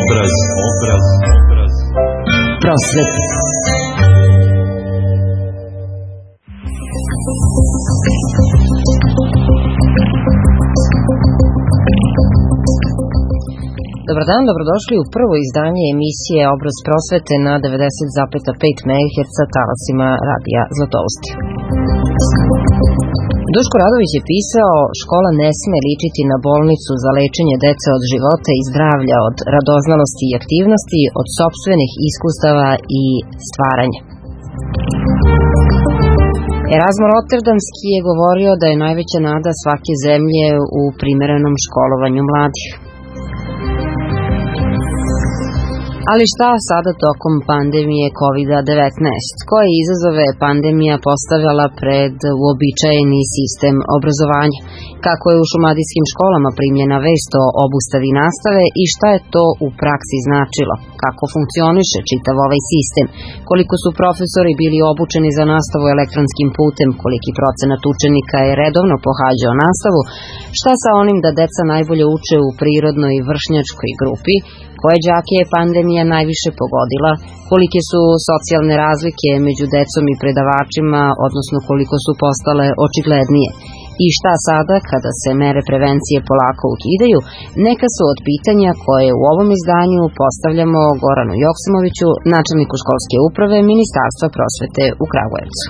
Prosvete. Dobar dan, dobrodošli u prvo izdanje emisije Obraz prosvete na 90,5 MHz talasima radija Zlatousti. Duško Radović je pisao: škola ne sme ličiti na bolnicu za lečenje dece od života i zdravlja, od radoznalosti i aktivnosti, od sopstvenih iskustava i stvaranja. Erazmo Roterdamski je govorio da je najveća nada svake zemlje u primerenom školovanju mladih. Ali šta sada tokom pandemije COVID-19? Koje izazove je pandemija postavljala pred uobičajeni sistem obrazovanja? Kako je u šumadijskim školama primljena vest o obustavi nastave i šta je to u praksi značilo? Kako funkcioniše čitav ovaj sistem? Koliko su profesori bili obučeni za nastavu elektronskim putem? Koliki procenat učenika je redovno pohađao nastavu? Šta sa onim da deca najbolje uče u prirodnoj i vršnjačkoj grupi? Koje đake je pandemija najviše pogodila? Kolike su socijalne razlike među decom i predavačima, odnosno koliko su postale očiglednije? I šta sada, kada se mere prevencije polako ukidaju? Neka su od pitanja koje u ovom izdanju postavljamo Goranu Joksimoviću, načelniku školske uprave Ministarstva prosvete u Kragujevcu.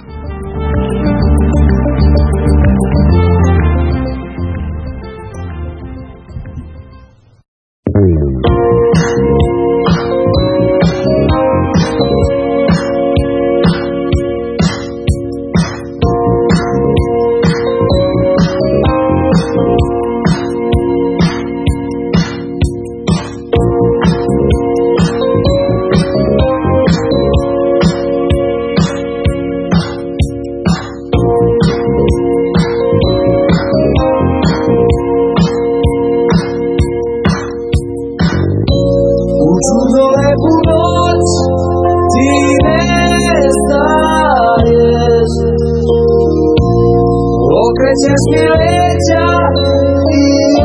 Okrećeš mi leđa i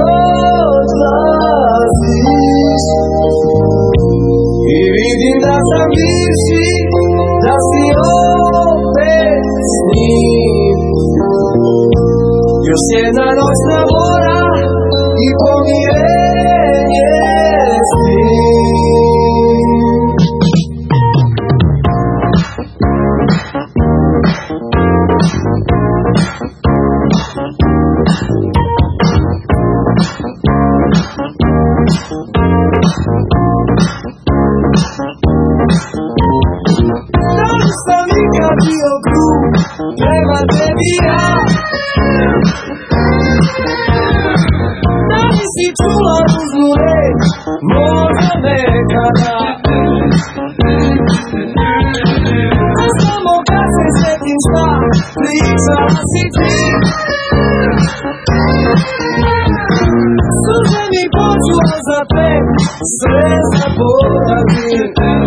odlaziš i vidim da sam bivši, da si opet s njim. Još jedna noćna mora i pomirenje s njim. Bio grub prema tebi ja, da li si čula ružnu reč, možda nekada. A samo kad se sjetim šta pričala si ti, suze mi pođu, a za te sve zaboravim.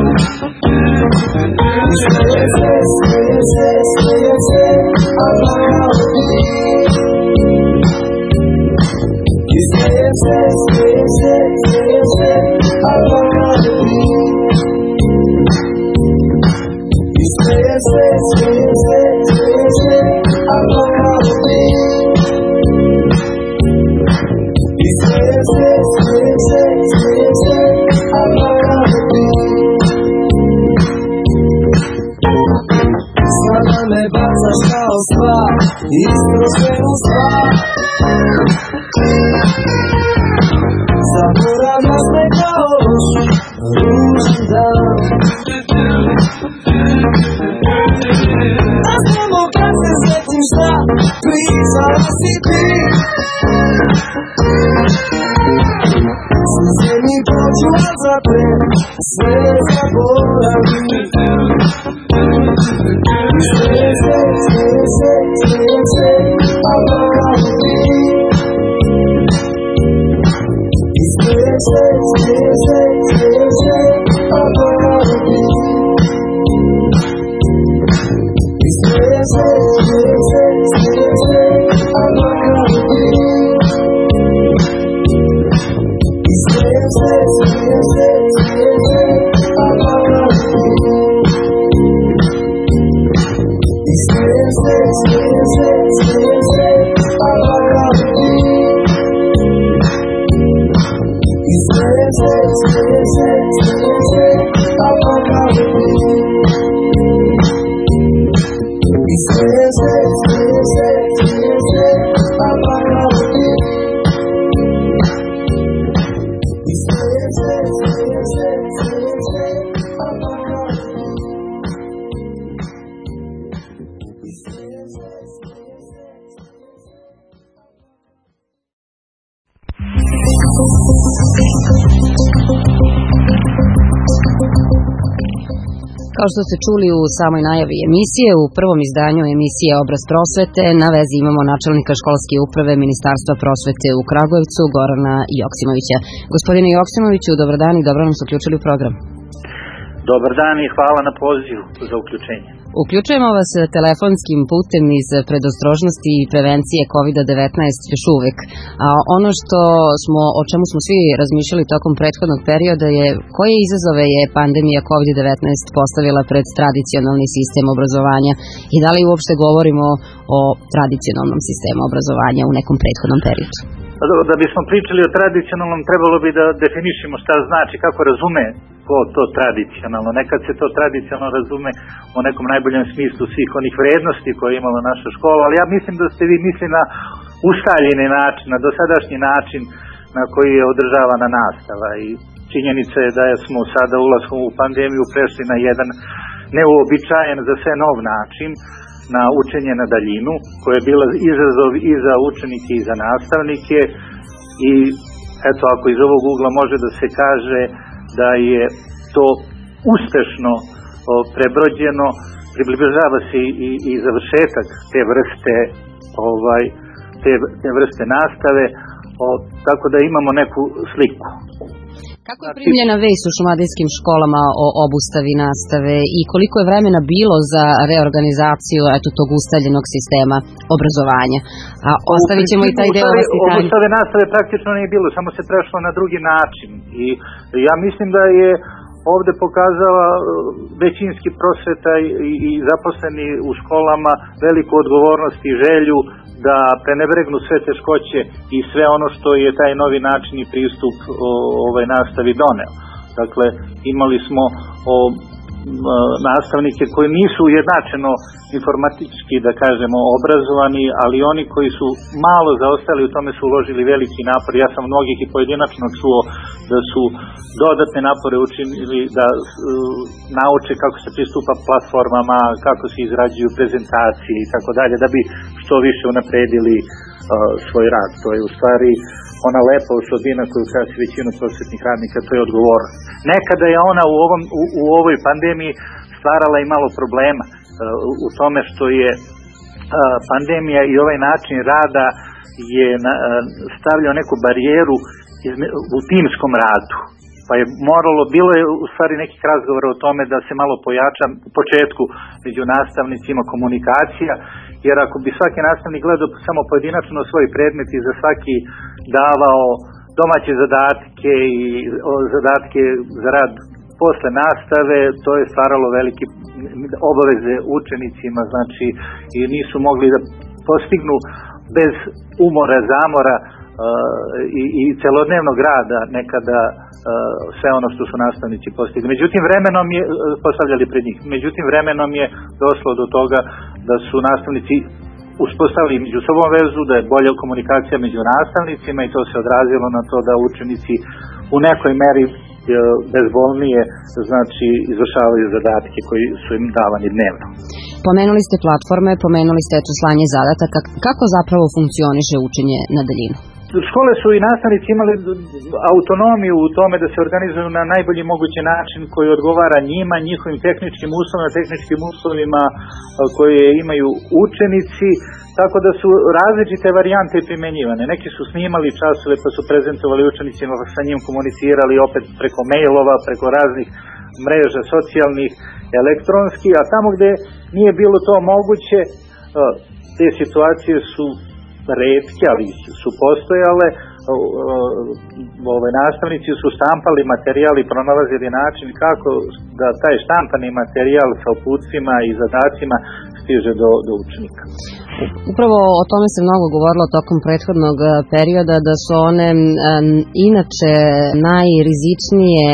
Smeje se, a plakao ti. I smeje se, a plakao ti. I smeje se, a plakao ti. I smeje se, a plakao ti. Sada me bacaš kao stvar, istrošenu stvar. Zaboravljaš me kao loš, ružan dan. A samo kad se sjetim šta pričala si ti, suze mi pođu, a za te sve zaboravim. Smeje se, a plakao ti. I smeje se, a plakao ti. I smeje se, a plakao ti. I smeje se, Kao što ste čuli u samoj najavi emisije, u prvom izdanju emisije Obraz prosvete na vezi imamo načelnika školske uprave Ministarstva prosvete u Kragujevcu, Gorana Joksimovića. Gospodine Joksimoviću, dobar dan i dobro nam se uključili u program. Dobar dan i hvala na pozivu za uključenje. Uključujemo vas telefonskim putem iz predostrožnosti i prevencije COVID-19 još uvek. A ono o čemu smo svi razmišljali tokom prethodnog perioda je koje izazove je pandemija COVID-19 postavila pred tradicionalni sistem obrazovanja i da li uopšte govorimo o tradicionalnom sistemu obrazovanja u nekom prethodnom periodu. Da bismo pričali o tradicionalnom, trebalo bi da definišemo šta znači, kako razume to tradicionalno. Nekad se to tradicionalno razume u nekom najboljem smislu svih onih vrednosti koje je imala naša škola, ali ja mislim da ste vi mislili na ustaljeni način, na dosadašnji način na koji je održavana nastava i činjenica je da smo sada ulaskom u pandemiju prešli na jedan neuobičajen za sve nov način, na učenje na daljinu, koje je bila izazov i za učenike i za nastavnike i eto, ako iz ovog ugla može da se kaže da je to uspešno prebrođeno, približava se i završetak te vrste nastave, tako da imamo neku sliku. Kako je primljena vest u šumadijskim školama o obustavi nastave i koliko je vremena bilo za reorganizaciju tog ustaljenog sistema obrazovanja? A ostavit ćemo i taj deo vaspitanja. Obustave nastave praktično nije bilo, samo se prešlo na drugi način i ja mislim da je ovde pokazala većinski prosveta i zaposleni u školama veliku odgovornost i želju da prenebregnu sve teškoće i sve ono što je taj novi način i pristup nastavi doneo. Dakle, imali smo nastavnike koji nisu ujednačeno informatički, da kažemo, obrazovani, ali oni koji su malo zaostali u tome su uložili veliki napor. Ja sam mnogih i pojedinačno čuo da su dodatne napore učinili da nauče kako se pristupa platformama, kako se izrađuju prezentacije i tako dalje, da bi što više unapredili svoj rad. To je u stvari ona lepa osobina koju krasi većinu prosvetnih radnika, to je odgovornost. Nekada je ona u ovoj pandemiji stvarala i malo problema u tome što je pandemija i ovaj način rada je stavljao neku barijeru u timskom radu. Pa je bilo je u stvari nekih razgovora o tome da se malo pojača u početku među nastavnicima komunikacija, jer ako bi svaki nastavnik gledao samo pojedinačno svoj predmet i za svaki davao domaće zadatke i zadatke za rad posle nastave, to je stvaralo velike obaveze učenicima, znači i nisu mogli da postignu bez umora, zamora i celodnevnog rada nekada sve ono što su nastavnici postigli. Međutim, vremenom je postavljali pred njih. Međutim, vremenom je došlo do toga da su nastavnici uspostavili među sobom vezu, da je bolja komunikacija među nastavnicima i to se odrazilo na to da učenici u nekoj meri bezbolnije, znači izvršavaju zadatke koji su im davani dnevno. Pomenuli ste platforme, pomenuli ste slanje zadataka. Kako zapravo funkcioniše učenje na daljinu? Škole su i nastavnici imali autonomiju u tome da se organizuju na najbolji mogući način koji odgovara njima, njihovim tehničkim uslovima koje imaju učenici, tako da su različite varijante primenjivane. Neki su snimali časove pa su prezentovali učenicima, pa sa njim komunicirali opet preko mailova, preko raznih mreža socijalnih, elektronskih, a tamo gde nije bilo to moguće, te situacije su retke, ali su postojale, nastavnici su štampali materijal i pronalazili način kako da taj štampani materijal sa uputstvima i zadacima stiže do učenika. Upravo o tome se mnogo govorilo tokom prethodnog perioda, da su one inače najrizičnije,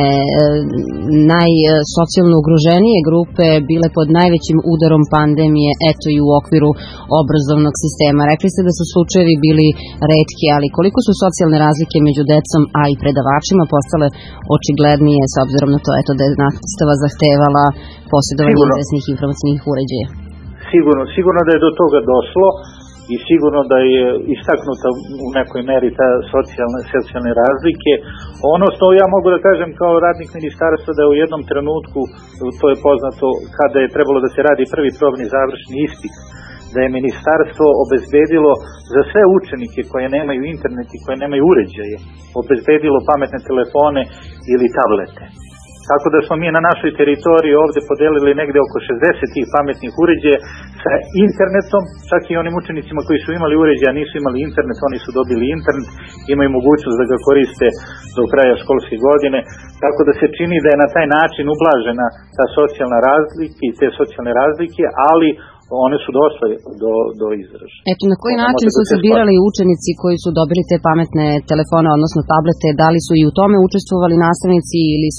najsocijalno ugroženije grupe bile pod najvećim udarom pandemije, eto i u okviru obrazovnog sistema. Rekli ste da su slučajevi bili retki, ali koliko su socijalne razlike među decom, a i predavačima postale očiglednije s obzirom na to da je nastava zahtevala posjedovanje izvesnih informacionih uređaja? Sigurno da je do toga došlo i sigurno da je istaknuta u nekoj meri ta socijalne razlike. Ono što ja mogu da kažem kao radnik ministarstva, da je u jednom trenutku, to je poznato, kada je trebalo da se radi prvi probni završni ispit, da je ministarstvo obezbedilo za sve učenike koje nemaju internet i koje nemaju uređaje, obezbedilo pametne telefone ili tablete. Tako da smo mi na našoj teritoriji ovde podelili negde oko 60 tih pametnih uređaja sa internetom, čak i onim učenicima koji su imali uređaja, nisu imali internet, oni su dobili internet, imaju mogućnost da ga koriste do kraja školske godine, tako da se čini da je na taj način ublažena ta socijalna razlika i te socijalne razlike, ali one su došle do izražaja. Eto, na koji način su se birali učenici koji su dobili te pametne telefone, odnosno tablete, da li su i u tome učestvovali nastavnici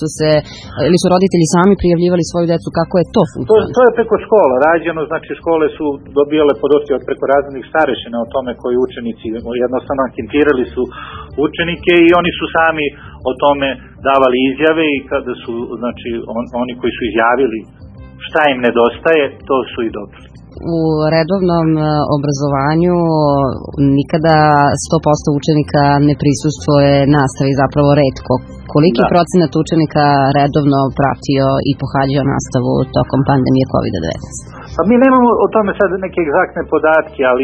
ili su roditelji sami prijavljivali svoju decu, kako je to funkcionalno? To je preko škola rađeno, znači škole su dobijale podatke od preko raznih starešina o tome koji učenici, jednostavno anketirali su učenike i oni su sami o tome davali izjave i kada su, znači, oni koji su izjavili šta im nedostaje, to su i dobili. U redovnom obrazovanju nikada 100% učenika ne prisustvuje nastavi, zapravo retko. Koliki procenat učenika redovno pratio i pohađao nastavu tokom pandemije COVID-19? Pa mi nemamo o tome sad neke egzaktne podatke, ali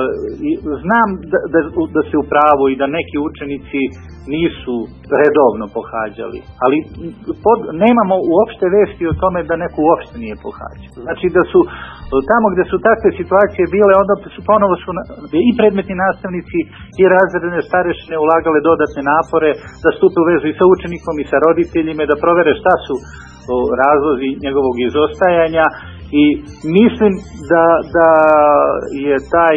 znam da se u pravu i da neki učenici nisu redovno pohađali, ali nemamo uopšte vesti o tome da neko uopšte nije pohađao. Znači da su tamo gde su takve situacije bile, onda su ponovo i predmetni nastavnici i razredne starešine ulagale dodatne napore da stupe u vezu i sa učenikom i sa roditeljima, da provere šta su razlozi njegovog izostajanja, i mislim da je taj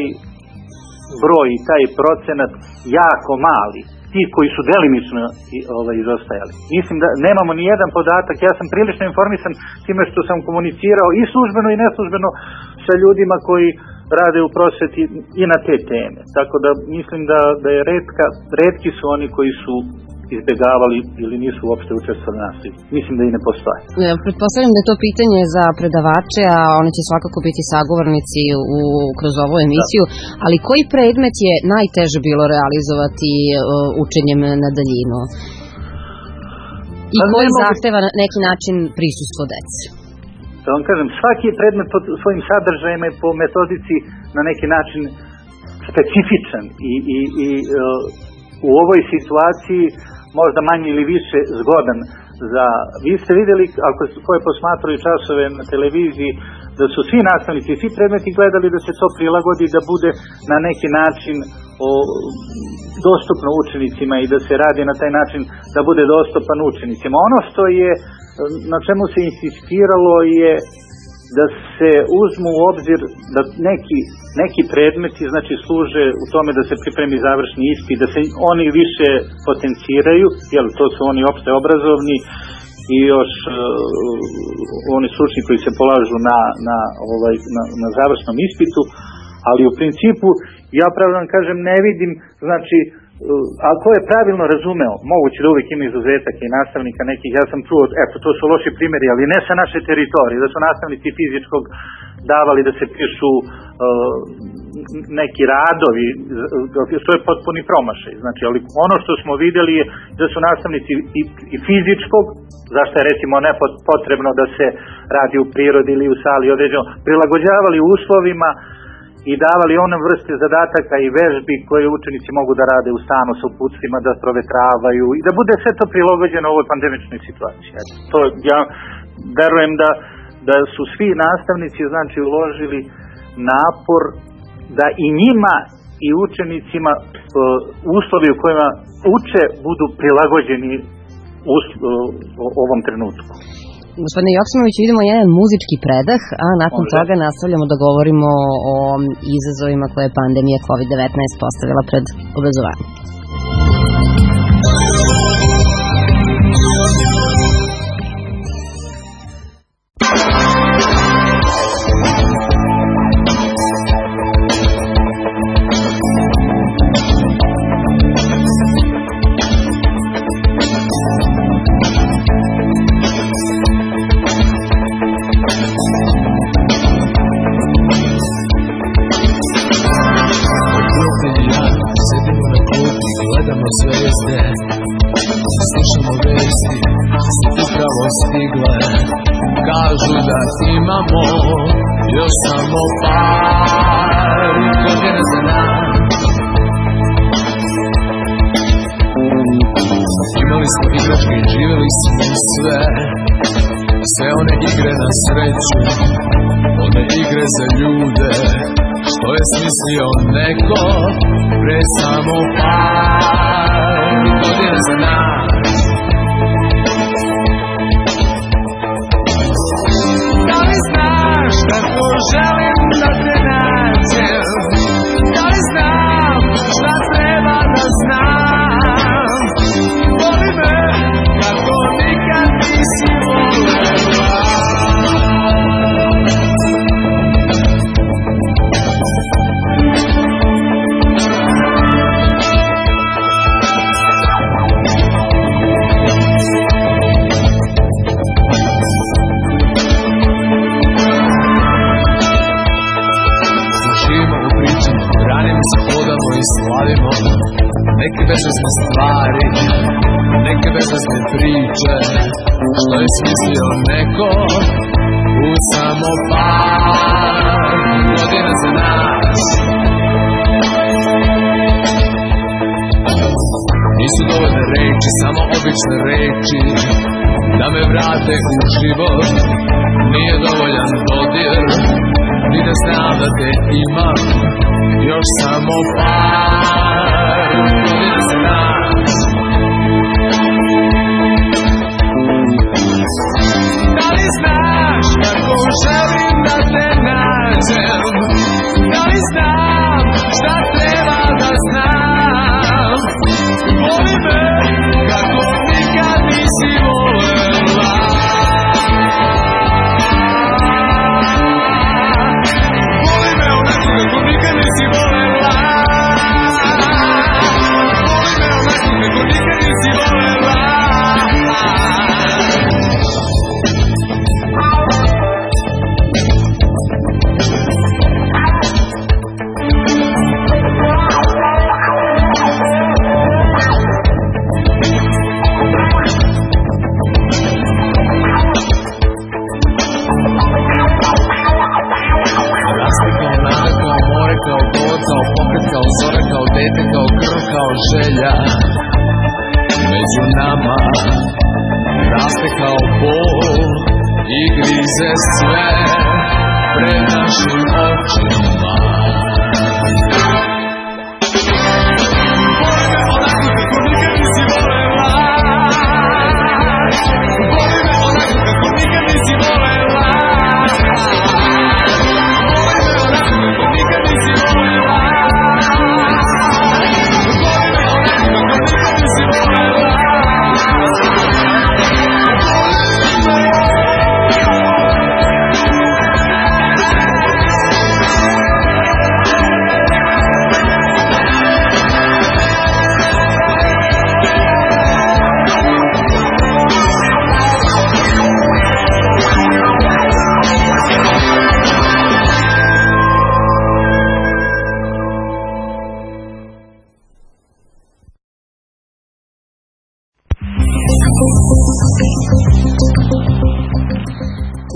broj i taj procenat jako mali, ti koji su delimično izostajali. Mislim da nemamo ni jedan podatak, ja sam prilično informisan time što sam komunicirao i službeno i neslužbeno sa ljudima koji rade u prosveti i na te teme. Tako da mislim da je retki su oni koji su izbjegavali ili nisu uopšte učestvovali na nastavi. Mislim da i ne postoje. Pretpostavljam da je to pitanje za predavače, a oni će svakako biti sagovornici kroz ovu emisiju, ali koji predmet je najteže bilo realizovati učenjem na daljinu? I koji zahteva na neki način prisustvo dece? Da vam kažem, svaki predmet po svojim sadržajima i po metodici na neki način specifičan i u ovoj situaciji možda manje ili više zgodan vi ste vidjeli, ko je posmatrao časove na televiziji, da su svi nastavnici, svi predmeti gledali da se to prilagodi, da bude na neki način dostupno učenicima i da se radi na taj način da bude dostupan učenicima. Ono što je, na čemu se insistiralo je da se uzmu u obzir da neki predmeti, znači, služe u tome da se pripremi završni ispit, da se oni više potenciraju, jer to su oni opšte obrazovni i još oni stručni koji se polažu na završnom ispitu, ali u principu ja pravo vam kažem ne vidim, znači, ako je pravilno razumeo, moguće da uvijek ima izuzetak i nastavnika nekih, ja sam čuo, eto, to su loši primjeri, ali ne sa naše teritorije, da su nastavnici fizičkog davali da se pišu neki radovi, što je potpuni promašaj. Znači, ali ono što smo vidjeli je da su nastavnici i fizičkog, zašto je recimo nepotrebno da se radi u prirodi ili u sali određeno, prilagođavali uslovima i davali one vrste zadataka i vežbi koje učenici mogu da rade u stanu sa uputstvima, da provetravaju i da bude sve to prilagođeno ovoj pandemičnoj situaciji. To ja verujem da su svi nastavnici, znači, uložili napor da i njima i učenicima uslovi u kojima uče budu prilagođeni ovom trenutku. Gospodine Joksimoviću, idemo jedan muzički predah, a nakon toga nastavljamo da govorimo o izazovima koje je pandemija COVID-19 postavila pred obrazovanje. Slušamo vesti, su upravo stigle, kažu da imamo još samo par godina za nas. Imali smo igračke i živjeli smo sve one igre na sreću, one igre za ljude, što je smislio neko pre samo par godina za nas. Da li znaš kako želim da te nađem? Da li znam šta treba da znam? Voli me kako nikad nisi volela. Hodamo i slavimo neke bezvezne stvari, neke bezvezne priče, što je smislio neko u samo par godina za nas. Nisu dovoljne reči, samo obične reči, da me vrate u život. Nije dovoljan dodir, ni da znam da te imam još samo par godina za nas. Da li znaš kako želim da te nađem? Da li znam šta treba da znam? Voli me kako nikad nisi volela. Voli me onako kako nikad nisi volela. Voli me onako kako nikad nisi volela. Želja među nama raste kao bol i grize sve pred našim očima. Voli me onako kako nikad nisi volela. Voli me onako kako nikad nisi volela. Voli me onako kako nikad nisi volela.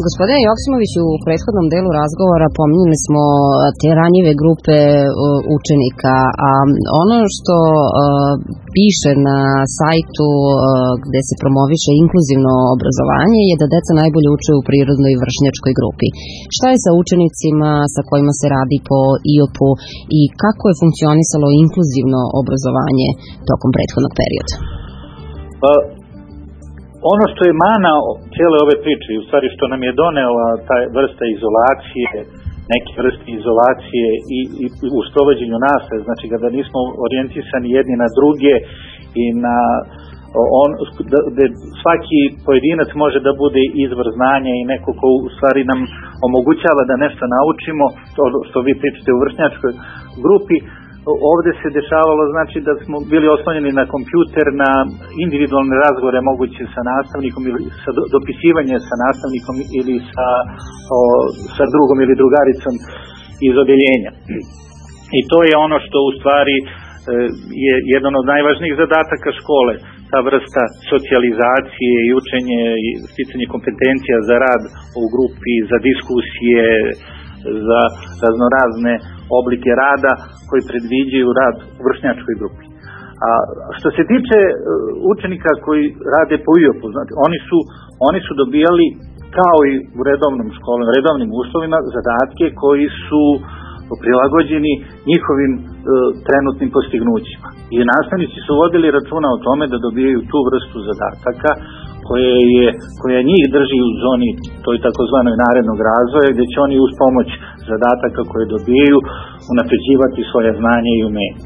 Gospodine Joksimoviću, u prethodnom delu razgovora pominjali smo te ranjive grupe učenika, a ono što piše na sajtu gde se promoviše inkluzivno obrazovanje je da deca najbolje uče u prirodnoj i vršnjačkoj grupi. Šta je sa učenicima sa kojima se radi po IOP-u i kako je funkcionisalo inkluzivno obrazovanje tokom prethodnog perioda? Ono što je mana cijele ove priče, u stvari što nam je donela ta vrsta izolacije, neke vrste izolacije i u sprovođenju nastave, znači kada nismo orijentisani jedni na druge i na svaki pojedinac može da bude izvor znanja i neko ko u stvari nam omogućava da nešto naučimo, to što vi pričate u vršnjačkoj grupi. Ovde se dešavalo znači da smo bili oslonjeni na kompjuter, na individualne razgovore moguće sa nastavnikom ili sa dopisivanje sa nastavnikom ili sa drugom ili drugaricom iz odeljenja. I to je ono što u stvari je jedan od najvažnijih zadataka škole, ta vrsta socijalizacije i učenje i sticanje kompetencija za rad u grupi, za diskusije, za raznorazne oblike rada koji predviđaju rad u vršnjačkoj grupi. A što se tiče učenika koji rade po IOP-u, znači oni su dobijali kao i u redovnim uslovima zadatke koji su prilagođeni njihovim trenutnim postignućima. I nastavnici su vodili računa o tome da dobijaju tu vrstu zadataka koja njih drži u zoni toj takozvanoj narednog razvoja, gdje će oni uz pomoć zadataka koje dobijaju unapređivati svoje znanje i umenje.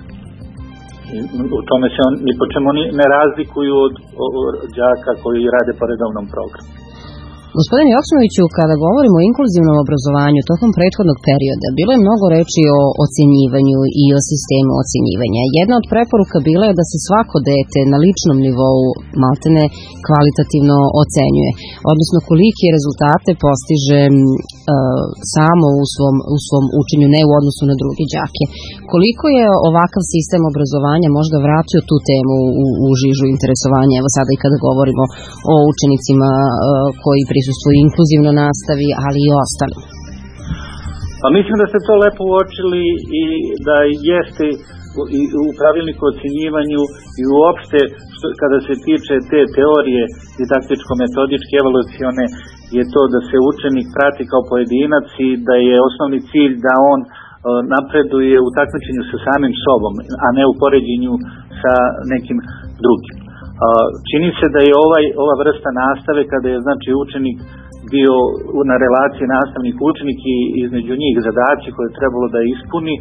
U tome se ni po čemu ne razlikuju od đaka koji rade po redovnom programu. Gospodine Joksimoviću, kada govorimo o inkluzivnom obrazovanju tokom prethodnog perioda, bilo je mnogo reči o ocenjivanju i o sistemu ocenjivanja. Jedna od preporuka bila je da se svako dete na ličnom nivou maltene kvalitativno ocenjuje, odnosno kolike rezultate postiže samo u svom učenju, ne u odnosu na druge đake. Koliko je ovakav sistem obrazovanja možda vratio tu temu u žižu interesovanja, evo sada i kada govorimo o učenicima koji prisustvuju inkluzivno nastavi, ali i ostalim? Pa mislim da ste to lepo uočili i da jeste u pravilniku o ocenjivanju i uopšte kada se tiče te teorije didaktičko-metodičke, evaluacione, je to da se učenik prati kao pojedinac i da je osnovni cilj da on napreduje u takmičenju sa samim sobom, a ne u poređenju sa nekim drugim. Čini se da je ova vrsta nastave, kada je znači učenik bio na relaciji nastavnik-učenik i između njih zadaci koje je trebalo da ispuni,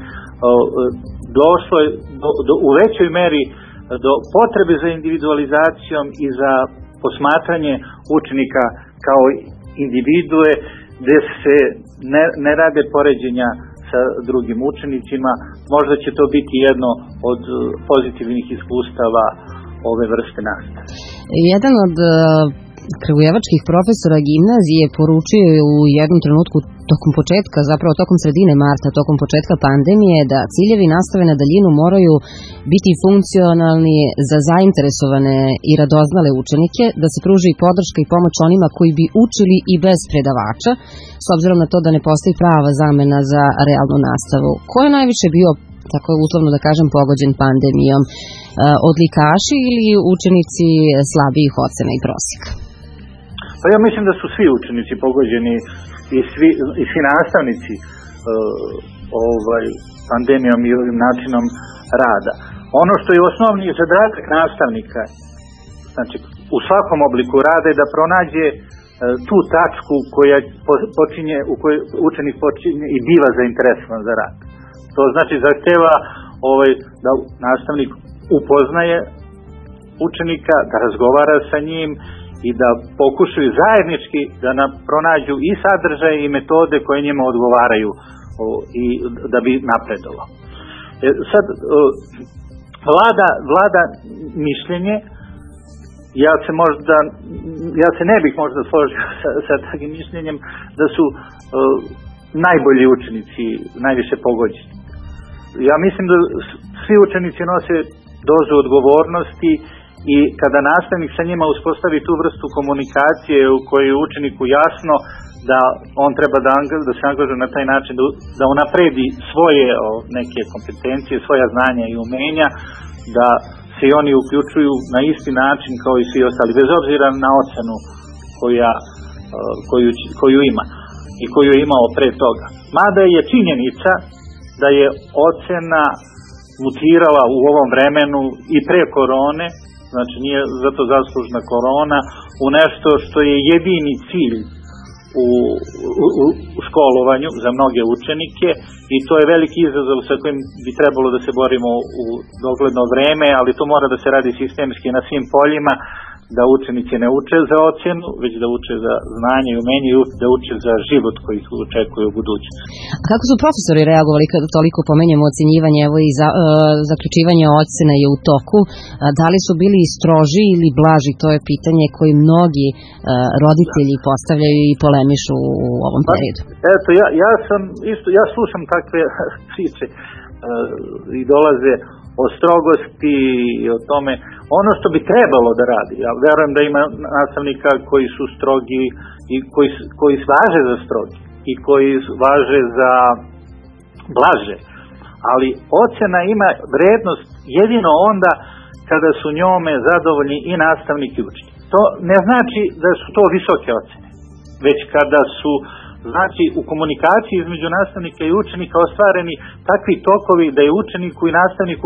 došlo je u većoj meri do potrebe za individualizacijom i za posmatranje učenika kao individue, gde se ne rade poređenja sa drugim učenicima. Možda će to biti jedno od pozitivnih iskustava ove vrste nastave. Jedan od kragujevačkih profesora gimnazije poručio je u jednom trenutku tokom sredine marta, tokom početka pandemije, da ciljevi nastave na daljinu moraju biti funkcionalni za zainteresovane i radoznale učenike, da se pruži i podrška i pomoć onima koji bi učili i bez predavača, s obzirom na to da ne postoji prava zamena za realnu nastavu. Ko je najviše bio, tako je uslovno da kažem, pogođen pandemijom? Odlikaši ili učenici slabijih ocena i prosjeka? Pa ja mislim da su svi učenici pogođeni i svi nastavnici pandemijom i ovim načinom rada. Ono što je osnovni zadatak nastavnika, znači u svakom obliku rada, je da pronađe tu tačku u kojoj učenik počinje i biva zainteresovan za rad. To znači zahteva da nastavnik upoznaje učenika, da razgovara sa njim i da pokušaju zajednički da pronađu i sadržaje i metode koje njima odgovaraju i da bi napredovao. Sad vlada mišljenje, ja se ne bih možda složio sa takvim mišljenjem da su najbolji učenici najviše pogođeni. Ja mislim da svi učenici nose dozu odgovornosti i kada nastavnik sa njima uspostavi tu vrstu komunikacije u kojoj je učeniku jasno da on treba da se angažuje na taj način da unapredi svoje neke kompetencije, svoja znanja i umenja, da se i oni uključuju na isti način kao i svi ostali, bez obzira na ocenu koju ima i koju je imao pre toga. Mada je činjenica da je ocena mutirala u ovom vremenu i pre korone, znači nije zato zaslužna korona, u nešto što je jedini cilj u školovanju za mnoge učenike i to je veliki izazov sa kojim bi trebalo da se borimo u dogledno vreme, ali to mora da se radi sistemski na svim poljima, da učenici ne uče za ocjenu, već da uče za znanje i umenje i da uče za život koji ih očekuje u budućnosti. A kako su profesori reagovali kada toliko pomenjamo ocjenjivanje, evo i zaključivanje ocjena je u toku, da li su bili stroži ili blaži, to je pitanje koje mnogi roditelji postavljaju i polemišu u ovom periodu. Eto, ja slušam takve priče i dolaze o strogosti i o tome. Ono što bi trebalo da radi, ja verujem da ima nastavnika koji su strogi i koji važe za strogi i koji važe za blaže, ali ocjena ima vrednost jedino onda kada su njome zadovoljni i nastavnik i učenik. To ne znači da su to visoke ocjene, već kada su u komunikaciji između nastavnika i učenika ostvareni takvi tokovi da je učeniku i nastavniku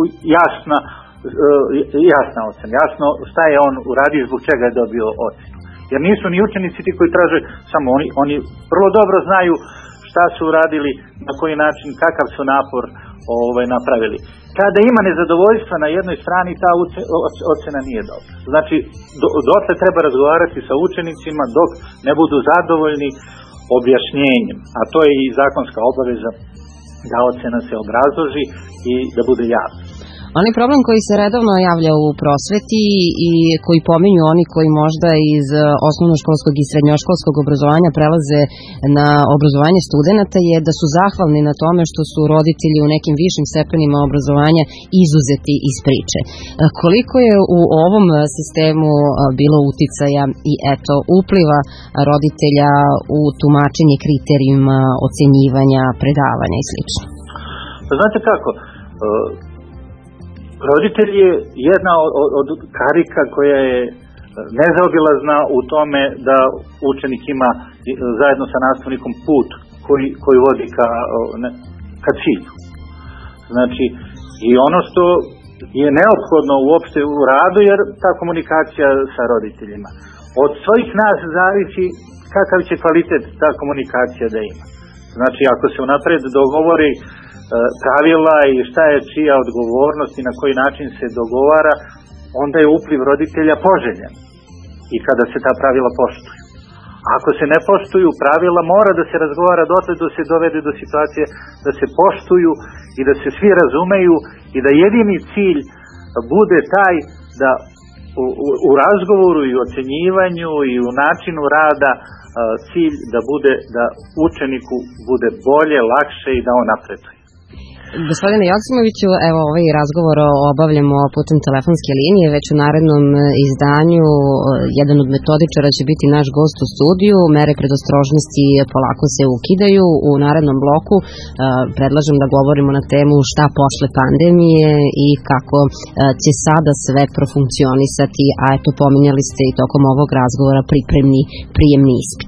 jasna ocena, jasno šta je on uradio, zbog čega je dobio ocenu. Jer nisu ni učenici ti koji traže, samo oni vrlo dobro znaju šta su uradili, na koji način, kakav su napor napravili. Kada ima nezadovoljstva na jednoj strani, ta ocena nije dobra. Znači, dotle treba razgovarati sa učenicima dok ne budu zadovoljni objašnjenjem, a to je i zakonska obaveza da ocena se obrazloži i da bude jasna. Onaj problem koji se redovno javlja u prosveti i koji pominju oni koji možda iz osnovnoškolskog i srednjoškolskog obrazovanja prelaze na obrazovanje studenata je da su zahvalni na tome što su roditelji u nekim višim stepenima obrazovanja izuzeti iz priče. Koliko je u ovom sistemu bilo uticaja i upliva roditelja u tumačenje kriterijuma, ocenjivanja, predavanja i sl. Znate kako, roditelj je jedna od karika koja je nezaobilazna u tome da učenik ima zajedno sa nastavnikom put koji vodi ka cilju. Znači, i ono što je neophodno uopšte u radu, jer ta komunikacija sa roditeljima. Od svojih nas zavisi kakav će kvalitet ta komunikacija da ima. Znači, ako se unapred dogovori pravila i šta je čija odgovornost i na koji način se dogovara, onda je upliv roditelja poželjan i kada se ta pravila poštuju. Ako se ne poštuju pravila, mora da se razgovara dotle da se dovede do situacije da se poštuju i da se svi razumeju i da jedini cilj bude taj da u razgovoru i ocenjivanju i u načinu rada cilj da bude da učeniku bude bolje, lakše i da on napreduje. Gospodine Joksimoviću, evo ovaj razgovor obavljamo putem telefonske linije, već u narednom izdanju jedan od metodičara će biti naš gost u studiju, mere predostrožnosti polako se ukidaju. U narednom bloku predlažem da govorimo na temu šta posle pandemije i kako će sada sve profunkcionisati, a eto pominjali ste i tokom ovog razgovora prijemni ispit.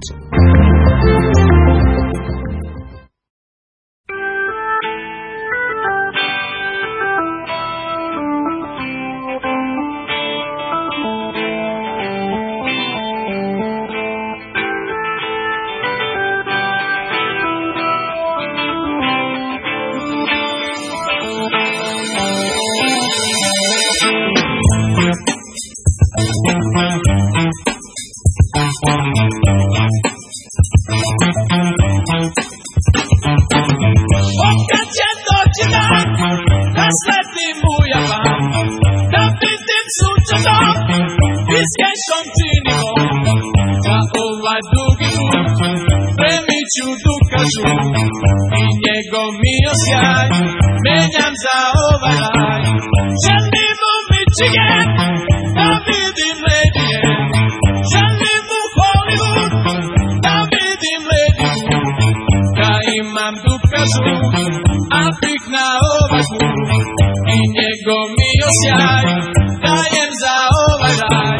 I njegov mi osjaj menjam za ovaj raj. Želim u Michigan, vidim ledije, želim u Hollywood, da vidim lediju, da imam dukažu, a pik na ovaku, i njegov mi osjaj, dajem za ovaj raj.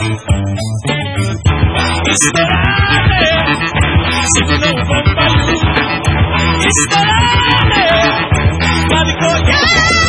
Iste rane, sigurno u kompaju, iste rane, mladi ko ja.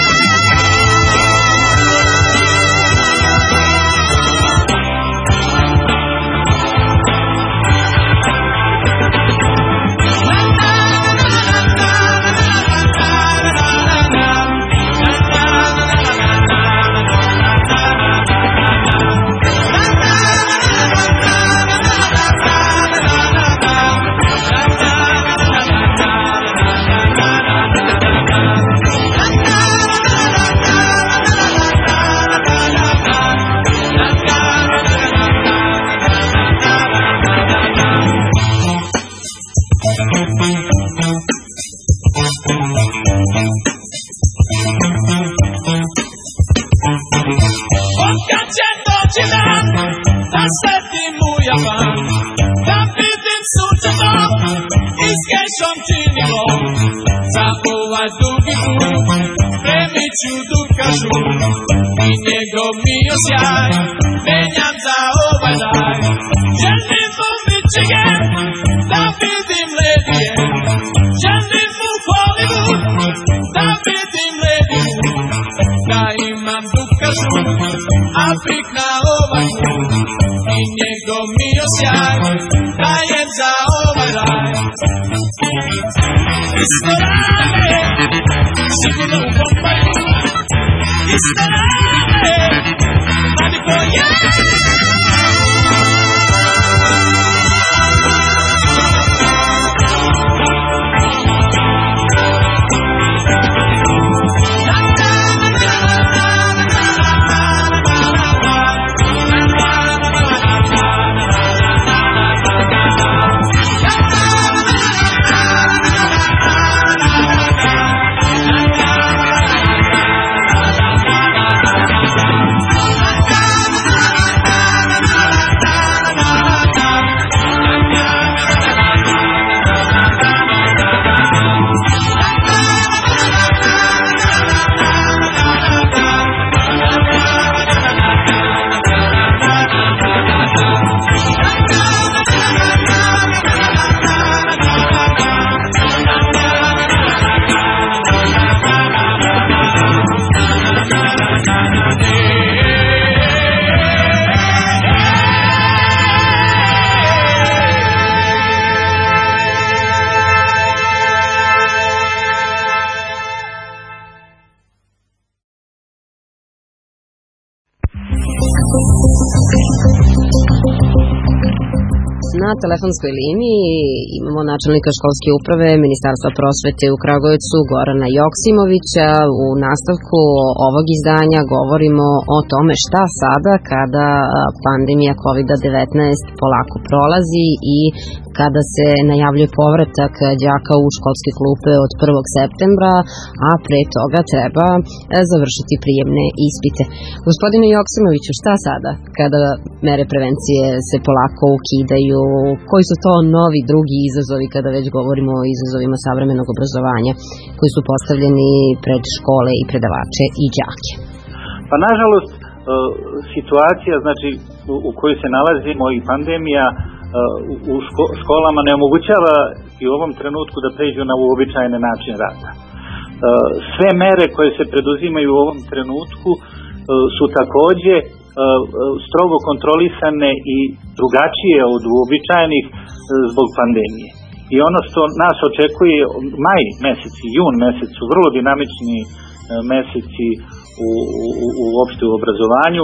Kad će doći dan, da svetim u Japan, da vidim sunčeto i s kejšom činilo, za ovaj dugi put spremit ću dukažu, i njegov mi osjaj menjam za ovaj raj. Želim u Michigan, da vidim ledije, želim u Hollywood, da vidim lediju, da imam dukažu, a pik na ovaku, i njegov mi osjaj, dajem za ovaj raj. Iste rane, sigurno u kompaju, iste rane, mladi ko ja. Na telefonskoj liniji imamo načelnika školske uprave Ministarstva prosvete u Kragujevcu Gorana Joksimovića. U nastavku ovog izdanja govorimo o tome šta sada kada pandemija COVID-19 polako prolazi i kada se najavljuje povratak đaka u školske klupe od 1. septembra, a pre toga treba završiti prijemne ispite. Gospodine Joksimoviću, šta sada kada mere prevencije se polako ukidaju? Koji su to novi drugi izazovi kada već govorimo o izazovima savremenog obrazovanja koji su postavljeni pred škole i predavače i đake? Pa nažalost, situacija znači u kojoj se nalazimo i pandemija u školama ne omogućava i u ovom trenutku da pređu na uobičajeni način rada. Sve mere koje se preduzimaju u ovom trenutku su takođe strogo kontrolisane i drugačije od uobičajenih zbog pandemije. I ono što nas očekuje, maj mesec i jun mesec su vrlo dinamični meseci uopšte u obrazovanju,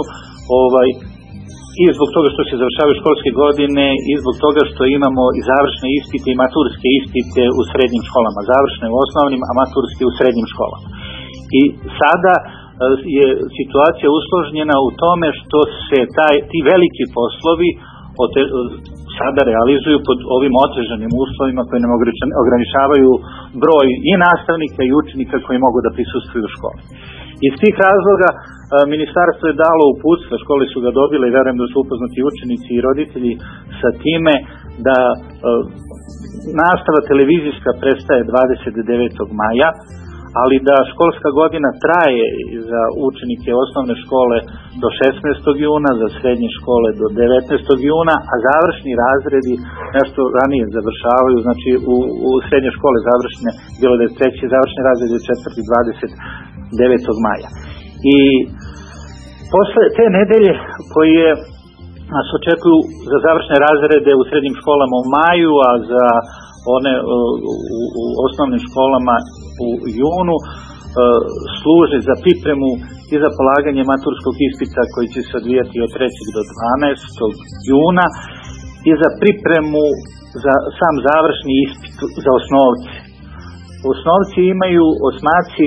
i zbog toga što se završavaju školske godine i zbog toga što imamo i završne ispite i maturske ispite u srednjim školama, završne u osnovnim, a maturske u srednjim školama. I sada je situacija usložnjena u tome što se ti veliki poslovi sada realizuju pod ovim otežanim uslovima koji nam ograničavaju broj i nastavnika i učenika koji mogu da prisustvuju u školi. Iz tih razloga Ministarstvo je dalo uputstva, škole su ga dobile i verujem da su upoznati učenici i roditelji sa time da nastava televizijska prestaje 29. maja, ali da školska godina traje za učenike osnovne škole do 16. juna, za srednje škole do 19. juna, a završni razredi nešto ranije završavaju, znači u srednje škole završne, bilo da je treći završni razred je 29. maja. I posle te nedelje koje nas očekuju za završne razrede u srednjim školama u maju, a za one u osnovnim školama u junu, služe za pripremu i za polaganje maturskog ispita koji će se odvijati od 3. do 12. juna i za pripremu za sam završni ispit za osnovce. Osnovci imaju, osmaci,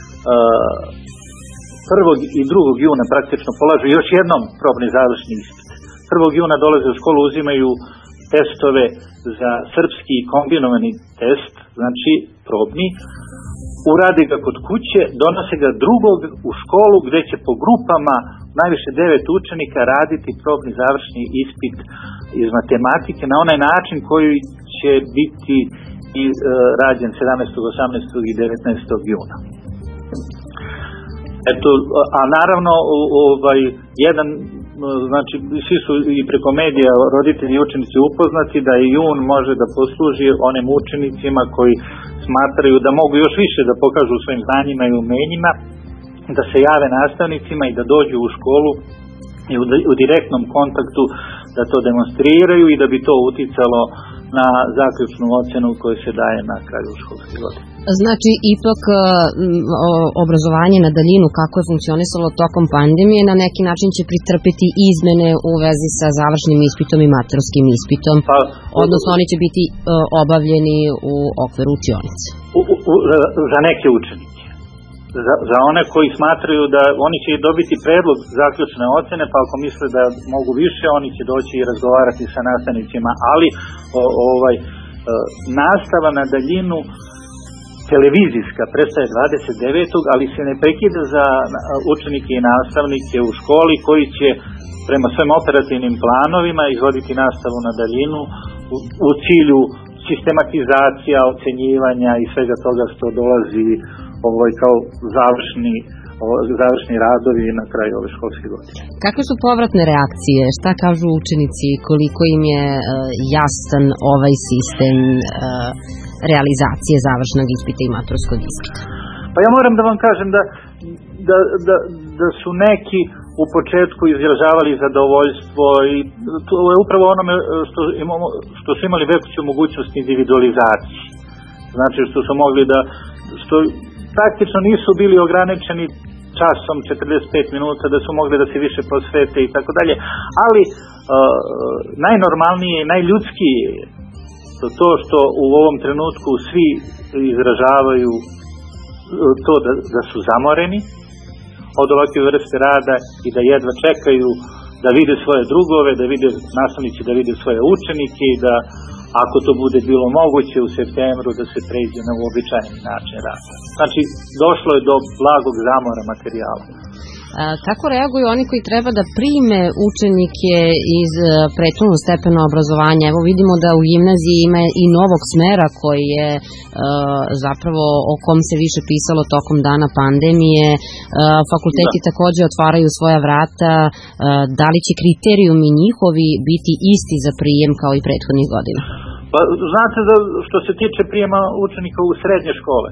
1. i 2. juna praktično polažu još jednom probni završni ispit. 1. juna dolaze u školu, uzimaju testove za srpski kombinovani test, znači probni, uradi ga kod kuće, donose ga 2. u školu gdje će po grupama najviše 9 učenika raditi probni završni ispit iz matematike na onaj način koji će biti i rađen 17., 18. i 19. juna. Eto, a naravno znači svi su i preko medija roditelji i učenici upoznati da i jun može da posluži onim učenicima koji smatraju da mogu još više da pokažu svojim znanjima i umenjima, da se jave nastavnicima i da dođu u školu i u direktnom kontaktu da to demonstriraju i da bi to uticalo na zaključnu ocenu koja se daje na kraju školske godine. Znači, ipak obrazovanje na daljinu kako je funkcionisalo tokom pandemije na neki način će pritrpeti izmene u vezi sa završnim ispitom i maturskim ispitom, odnosno oni će biti obavljeni u okviru učionice. Za neke učenike. Za one koji smatraju da oni će dobiti predlog zaključne ocene, pa ako misle da mogu više, oni će doći i razgovarati sa nastavnicima, ali nastava na daljinu televizijska prestaje 29. ali se ne prekida za učenike i nastavnike u školi koji će prema svojim operativnim planovima izvoditi nastavu na daljinu u cilju sistematizacija, ocenjivanja i svega toga što dolazi kao završni radovi na kraju ove školske godine. Kakve su povratne reakcije? Šta kažu učenici? Koliko im je jasan ovaj sistem realizacije završnog ispita i maturskog ispita? Pa ja moram da vam kažem da su neki u početku izražavali zadovoljstvo i to je upravo onome što su imali veću mogućnost individualizacije. Znači što su mogli što praktično nisu bili ograničeni časom 45 minuta, da su mogli da se više posvete i tako dalje, ali najnormalnije i najljudskije je to što u ovom trenutku svi izražavaju to da su zamoreni od ovakve vrste rada i da jedva čekaju da vide svoje drugove, da vide nastavnici, da vide svoje učenike i da ako to bude bilo moguće u septembru da se pređe na uobičajeni način rada. Znači, došlo je do blagog zamora materijala. Kako reaguju oni koji treba da prime učenike iz prethodnog stepena obrazovanja? Evo vidimo da u gimnaziji ima i novog smera koji je zapravo o kom se više pisalo tokom dana pandemije. Fakulteti takođe otvaraju svoja vrata. Da li će kriterijumi njihovi biti isti za prijem kao i prethodnih godina? Pa znate da što se tiče prijema učenika u srednje škole,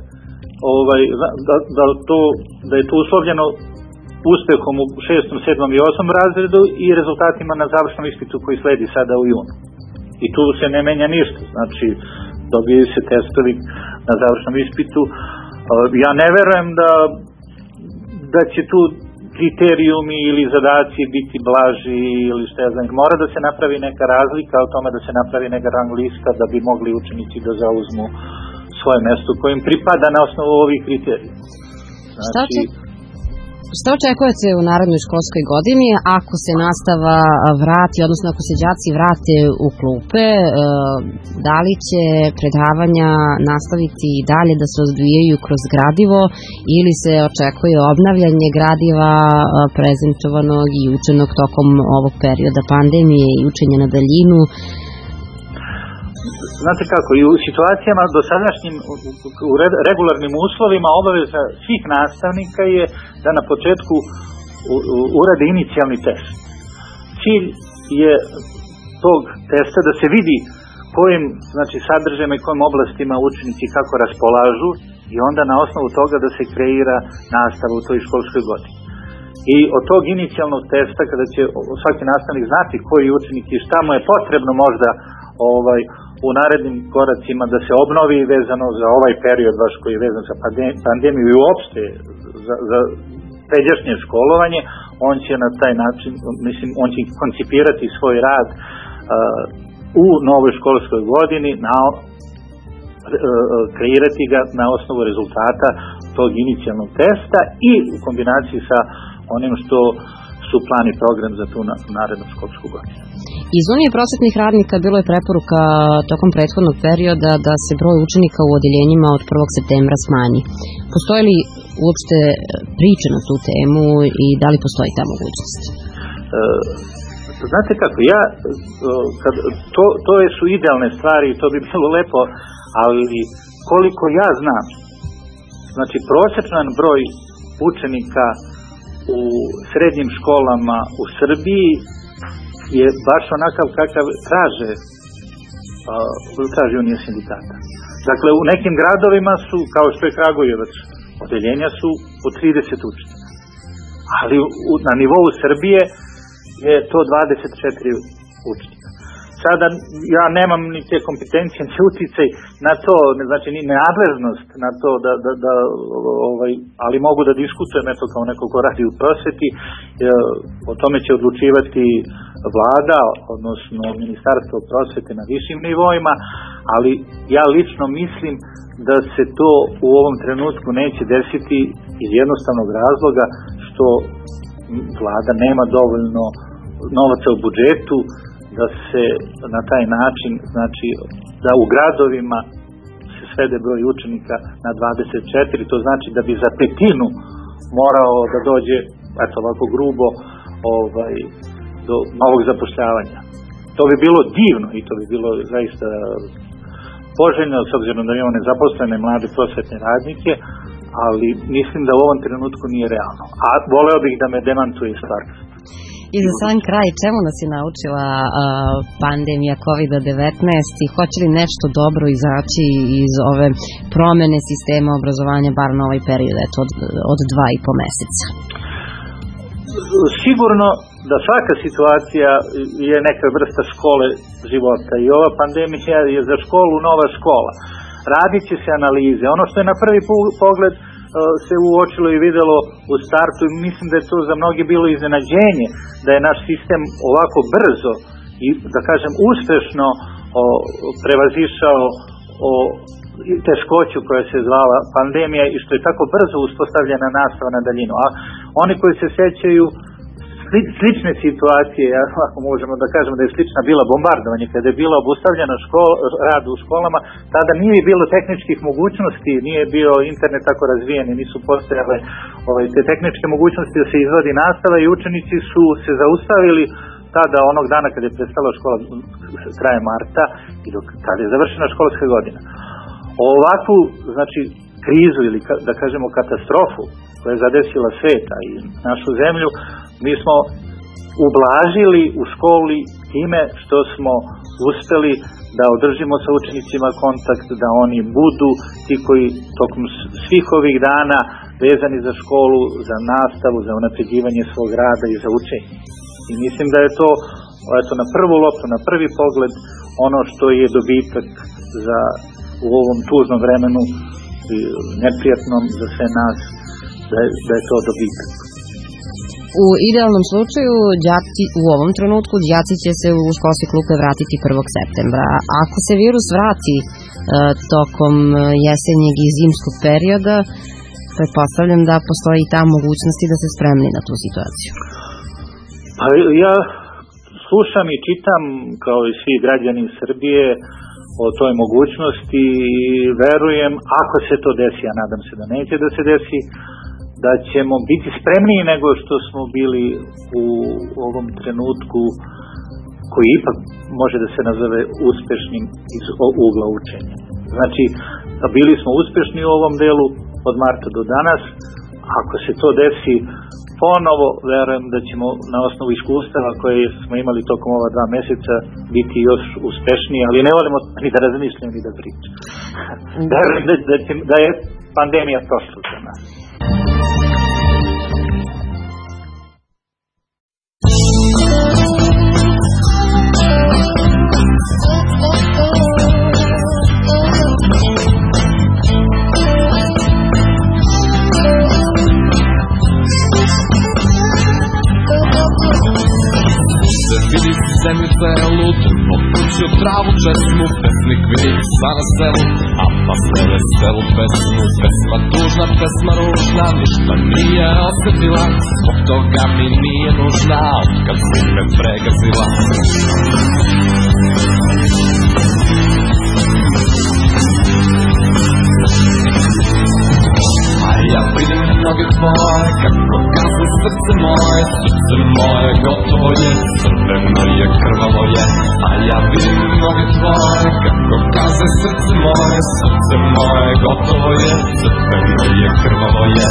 da je to uslovljeno uspehom u 6., 7. i 8. razredu i rezultatima na završnom ispitu koji sledi sada u junu. I tu se ne menja ništa, znači dobijaju se testovi na završnom ispitu. Ja ne verujem da će tu kriterijumi ili zadaci biti blaži ili što ja znam. Mora da se napravi neka razlika o tome da se napravi neka rang lista da bi mogli učenici da zauzmu svoje mesto kojim pripada na osnovu ovih kriterijuma. Znači, Šta očekujete u narednoj školskoj godini ako se nastava vrati, odnosno ako se đaci vrate u klupe, da li će predavanja nastaviti i dalje da se odvijaju kroz gradivo ili se očekuje obnavljanje gradiva prezentovanog i učenog tokom ovog perioda pandemije i učenja na daljinu? Znate kako, i u situacijama dosadašnjim, u regularnim uslovima, obaveza svih nastavnika je da na početku urade inicijalni test. Cilj je tog testa da se vidi kojim, znači, sadržajima i kojim oblastima učenici kako raspolažu i onda na osnovu toga da se kreira nastava u toj školskoj godini. I od tog inicijalnog testa, kada će svaki nastavnik znati koji učenik i šta mu je potrebno možda u narednim koracima da se obnovi vezano za ovaj period baš koji je vezan za pandemiju i uopšte za pređašnje školovanje, on će na taj način, mislim, on će koncipirati svoj rad u novoj školskoj godini, kreirati ga na osnovu rezultata tog inicijalnog testa i u kombinaciji sa onim što su plan i program za tu narednu školsku godinu. Iz Unije prosvetnih radnika bilo je preporuka tokom prethodnog perioda da se broj učenika u odeljenjima od 1. septembra smanji. Postoji li uopšte priče na tu temu i da li postoji ta mogućnost? Znate kako, to su idealne stvari i to bi bilo lepo, ali koliko ja znam, znači prosječan broj učenika u srednjim školama u Srbiji je baš onakav kakav traži Unija sindikata. Dakle, u nekim gradovima su, kao što je Kragujevac, odeljenja su po 30 učenika. Ali na nivou Srbije je to 24 učenika. Sada ja nemam ni te kompetencije, ni uticaj na to, znači ni nadležnost na to ali mogu da diskutujem eto kao neko ko radi u prosveti, o tome će odlučivati vlada, odnosno Ministarstvo prosvete na višim nivoima, ali ja lično mislim da se to u ovom trenutku neće desiti iz jednostavnog razloga što vlada nema dovoljno novaca u budžetu da se na taj način, znači da u gradovima se svede broj učenika na 24, to znači da bi za petinu morao da dođe, eto ovako grubo, do novog zapošljavanja. To bi bilo divno i to bi bilo zaista poželjno, s obzirom da imamo nezaposlene mlade prosvetne radnike, ali mislim da u ovom trenutku nije realno. A voleo bih da me demantuje stvarnost. I za sam kraj, čemu nas je naučila pandemija COVID-19 i hoće li nešto dobro izaći iz ove promene sistema obrazovanja, bar na ovaj period, od 2,5 meseca? Sigurno da svaka situacija je neka vrsta škole života i ova pandemija je za školu nova škola. Radit će se analize. Ono što je na prvi pogled se uočilo i videlo u startu, mislim da je to za mnogi bilo iznenađenje da je naš sistem ovako brzo i da kažem uspešno prevazišao teškoću koja se zvala pandemija i što je tako brzo uspostavljena nastava na daljinu. A oni koji se sećaju slične situacije, ako možemo da kažemo da je slična bila bombardovanje, kada je bila obustavljena rad u školama, tada nije bilo tehničkih mogućnosti, nije bio internet tako razvijen i nisu postojale te tehničke mogućnosti da se izvodi nastava i učenici su se zaustavili tada onog dana kada je prestala škola krajem marta i dok tada je završena školska godina. Ovakvu, znači, krizu ili da kažemo katastrofu koja je zadesila sveta i našu zemlju, mi smo ublažili u školi time što smo uspeli da održimo sa učenicima kontakt, da oni budu ti koji tokom svih ovih dana vezani za školu, za nastavu, za unapređivanje svog rada i za učenje. I mislim da je to na prvu loptu, na prvi pogled ono što je dobitak u ovom tužnom vremenu i neprijatnom za sve nas, da je to dobitak. U idealnom slučaju, u ovom trenutku, đaci će se u školske klupe vratiti 1. septembra. Ako se virus vrati tokom jesenjeg i zimskog perioda, pretpostavljam da postoji ta mogućnost i da se spremni na tu situaciju. Pa ja slušam i čitam, kao i svi građani Srbije, o toj mogućnosti i verujem, ako se to desi, a nadam se da neće da se desi, da ćemo biti spremniji nego što smo bili u ovom trenutku koji ipak može da se nazove uspešnim iz ugla učenja. Znači, bili smo uspešni u ovom delu od marta do danas. Ako se to desi ponovo, verujem da ćemo na osnovu iskustava koje smo imali tokom ova 2 meseca biti još uspešniji, ali ne volimo ni da razmišljam ni da pričam. Verujem da je pandemija prošla za nas. Zemlju celu, drvo puću travu česmu, pesnik vidi psa na selu, a pas ne veselu pesmu. Pesma tužna, pesma ružna, ništa nije osetila, zbog toga mi nije nužna, otkad si me pregazila. A ja vidim noge tvoje, kako gaze srce moje gotovo je, crveno je, krvavo je. A ja vidim noge tvoje, kako gaze srce moje gotovo je, crveno je, krvavo je.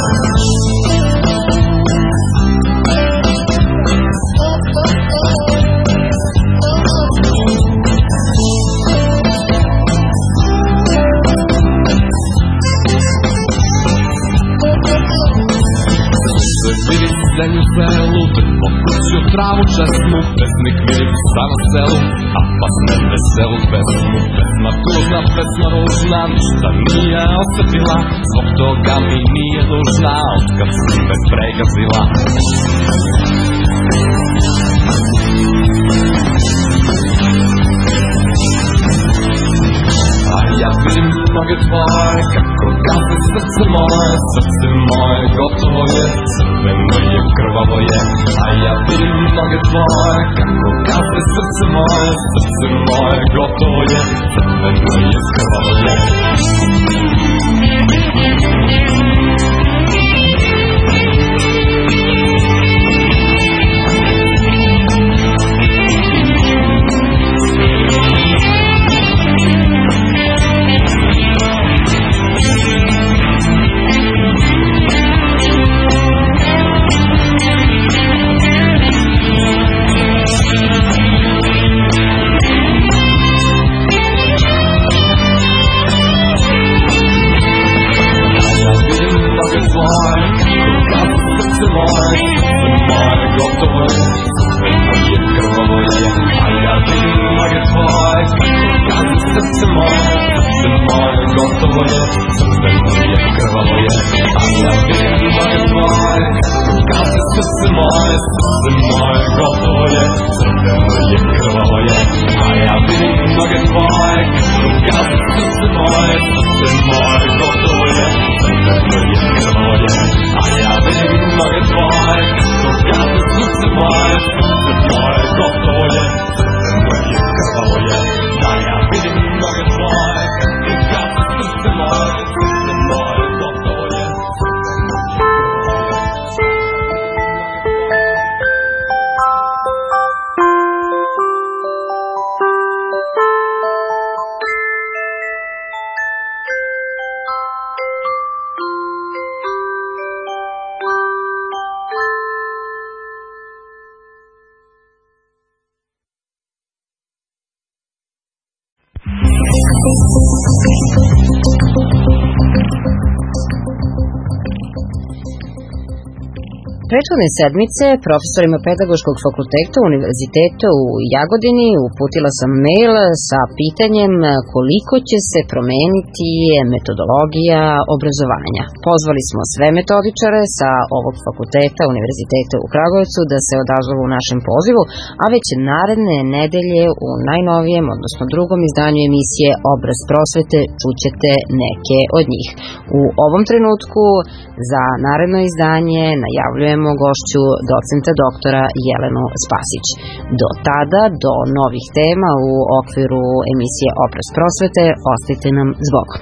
Vidim zemlju celu, drvo puću travu česmu, pesnik vidi psa na selu, a pas ne veselu pesmu. Pesma tužna, pesma ružna, ništa nije osetila, zbog toga mi nije nužna, otkad si me pregazila. A ja vidim noge tvoje, kako gaze srce moje gotovo je, crveno je, krvavo je. A ja vidim noge tvoje, kako gaze srce moje gotovo je, crveno je, krvavo je. Prethodne sedmice profesorima Pedagoškog fakulteta Univerziteta u Jagodini uputila sam mail sa pitanjem koliko će se promeniti metodologija obrazovanja. Pozvali smo sve metodičare sa ovog fakulteta Univerziteta u Kragujevcu da se odazovu našem pozivu, a već naredne nedelje u najnovijem, odnosno drugom izdanju emisije Obraz prosvete čućete neke od njih. U ovom trenutku za naredno izdanje najavljujemo gošću docenta doktora Jelenu Spasić. Do tada, do novih tema u okviru emisije Obraz prosvete, ostajte nam zbogom.